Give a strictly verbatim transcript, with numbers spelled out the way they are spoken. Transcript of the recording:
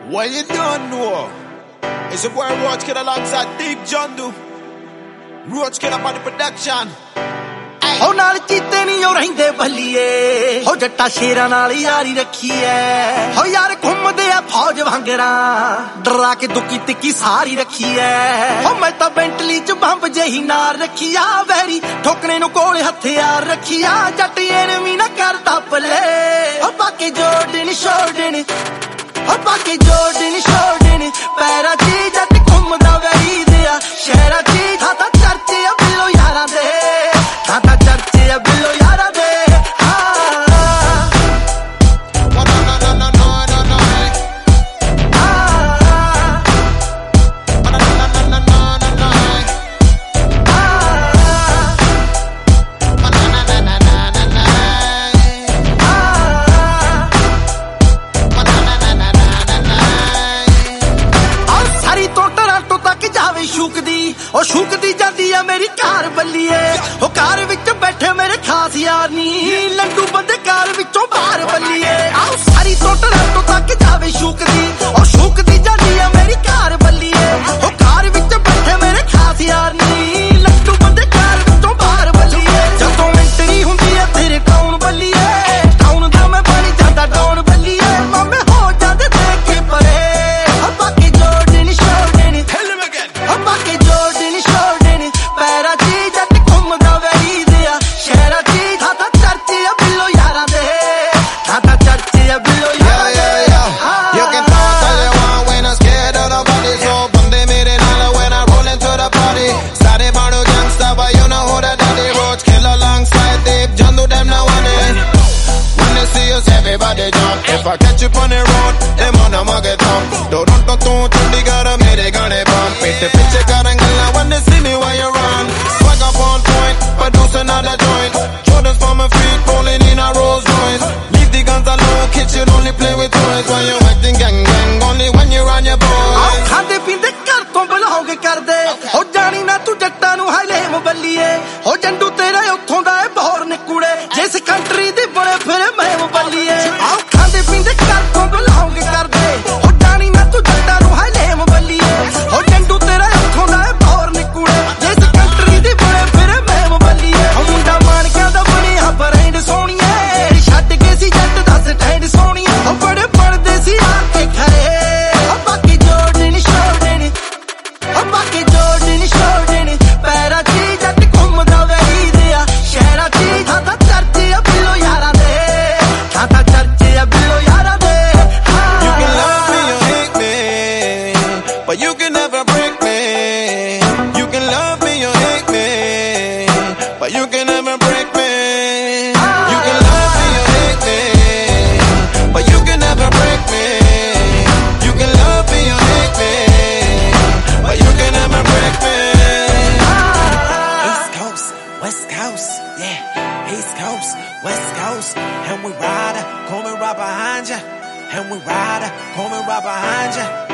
Well, you don't know. It's your boy Roach Kid alongside Deep Jundu. Roach Kid up on the production. ਹੋ ਨਾਲ ਚੀਤੇ ਨਹੀਂ ਉਹ ਰਹਿੰਦੇ ਬੱਲੀਏ ਹੋ ਜੱਟਾ ਸ਼ੇਰਾਂ ਨਾਲ ਯਾਰੀ ਰੱਖੀ ਐ ਹੋ ਯਾਰ ਘੁੰਮਦੇ ਆ ਫੌਜ ਵਾਂਗਰਾ ਡਰਾ ਕੇ ਦੁੱਕੀ ਤਿੱਕੀ ਸਾਰੀ ਰੱਖੀ ਐ ਹੋ ਮੈਂ ਤਾਂ ਬੈਂਟਲੀ ਚ ਬੰਬ ਜਿਹੀ ਨਾਰ ਰੱਖੀ ਆ ਵੈਰੀ ਠੋਕਣੇ ਨੂੰ ਕੋਲ ਹਥਿਆਰ ਰੱਖੀ ਆ ਜੱਟ ਐਨਮੀ ਨਾ ਕਰਦਾ ਪਲੇ ਹੋ ਬਾਕੀ ਜੋੜਨ ਛੋੜਨ ਹੋ ਬਾਕੀ ਜੋੜਨ ਛੋੜਨ ਪੈਰਾਂ ਚ ਜੱਟ ਘੁੰਮਦਾ ਵੈਰੀ ਦੇ ਆ ਸ਼ਹਿਰਾਂ ਚ ਥਾਤਾ ਚਰਚੇ ਆ ਬਿੱਲੋ ਯਾਰਾਂ ਦੇ ਥਾਤਾ ਚਰਚੇ ਆ ਬਿੱਲੋ ਯਾਰਾਂ ਦੇ ਉਹ ਸ਼ੂਕਦੀ ਜਾਂਦੀ ਆ ਮੇਰੀ ਕਾਰ ਬੱਲੀਏ ਉਹ ਕਾਰ ਵਿੱਚ ਬੈਠੇ ਮੇਰੇ ਖਾਸ ਯਾਰ ਨੀ ਲੰਡੂ ਬੰਦੇ ਕਾਰ ਵਿੱਚੋਂ ਬਾਹਰ ਬੱਲੀਏ ਆਓ ਸਾਰੀ ਟੋਟਲ ਤੋਂ ਤੱਕ ਜਾਵੇ ਸ਼ੂਕਦੀ ਉਹ ਸ਼ੂਕਦੀ ਜਾਂਦੀ ਆ ਮੇਰੀ ਕਾਰ ਬੱਲੀਏ ਉਹ ਕਾਰ ਵਿੱਚ ਬੈਠੇ ਮੇਰੇ ਖਾਸ ਯਾਰ ਨੀ ਲੰਡੂ ਬੰਦੇ ਕਾਰ ਵਿੱਚੋਂ ਬਾਹਰ ਬੱਲੀਏ ਜਦੋਂ ਐਂਟਰੀ ਹੁੰਦੀ ਆ ਤੇਰੇ ਟਾਊਨ ਬੱਲੀਏ ਟਾਊਨ ਦਾ ਮੈਂ ਬਣ ਜਾਂਦਾ ਡਾਊਨ ਬੱਲੀਏ ਮਾਮੇ ਹੋ ਜਾਂਦੇ ਦੇਖ ਕੇ ਪਰੇ ਉਹ ਬਾਕੀ ਜੋੜ ਨਹੀਂ ਛੋੜਨੇ ਨੀ ਉਹ ਬਾਕੀ ਜੋੜ Everybody jump. If I catch you on the road, them on a mug it up. Don't run to two, Chandigarh, mere gane bump. Pitte piche karangala when they see me while you run. Swag up on point, produce another joint. Jordans for my feet, rolling in a Rolls Royce. Leave the guns alone, kitchen only play with toys. When you acting gang gang, only when you run your boys. ਖਾਂਦੇ ਪੀਂਦੇ ਘਰ ਤੋਂ blog ਕਰਦੇ ਹੋ ਜਾਣੀ ਨਾ ਤੂੰ ਜੱਟਾਂ ਨੂੰ ਹਾਲੇ ਮਬੱਲੀਏ ਹੋ ਜੰਡੂ ਤੇਰਾ ਉੱਥੋਂ ਦਾ ਏ ਬਹੌਰ ਨਿਕੂੜੇ ਜਿਸ ਕੰਟਰੀ ਦੀ ਬੜੇ ਫਿਰ ਮੈਂ ਮਬੱਲੀਏ ਆਓ ਖਾਂਦੇ ਪੀਂਦੇ ਘਰ ਤੋਂ ਬਲੌਗ ਕਰਦੇ ਹੋ ਜਾਣੀ ਨਾ ਤੂੰ ਜੱਟਾਂ ਨੂੰ ਹਾਲੇ ਮਬੱਲੀਏ ਹੋ ਜੰਡੂ ਤੇਰਾ ਉੱਥੋਂ ਦਾ ਏ ਬਹੌਰ ਨਿਕੂੜੇ ਜਿਸ ਕੰਟਰੀ ਦੀ ਬੜੇ ਫਿਰ ਮੈਂ ਮਬੱਲੀਏ ਹੋ ਮੁੰਡਾ ਮਾਣਕਿਆਂ ਦਾ ਬਣਿਆ ਬਰੈਂਡ ਸੋਹਣੀਏ ਛੱਡ ਕੇ ਸੀ ਜੱਟ ਦਾ ਸਟੈਂਡ ਸੋਹਣੀਏ ਹੋ ਬੜੇ ਪੜਦੇ ਸੀ ਆ ਕੇ ਖਰੇ ਬਾਕੀ ਜੋੜ ਨਹੀਂ ਛੋੜਨੇ ਬਾਕੀ ਜੋੜ ਨਹੀਂ ਛੋੜਨੇ ਪੈਰਾਂ ਚ ਜੱਟ ਘੁੰਮਦਾ ਵੈਰੀ ਦੇ ਆ ਸ਼ਹਿਰਾਂ ਚ ਥਾਤਾ ਚਰਚੇ ਆ ਬਿੱਲੋ ਯਾਰਾਂ ਦੇ ਥਾਤਾ ਚਰਚੇ ਆ ਬਿੱਲੋ ਯਾਰਾਂ ਦੇ You can love me or hate me, but you can never break me. You can love me or hate me, but you can never break me. You can love me or hate me, but you can never break me. You can love me or hate me, but you can never break me. East Coast, West Coast, yeah. East Coast, West Coast, and we ride, come right behind ya. And we ride, come right behind ya.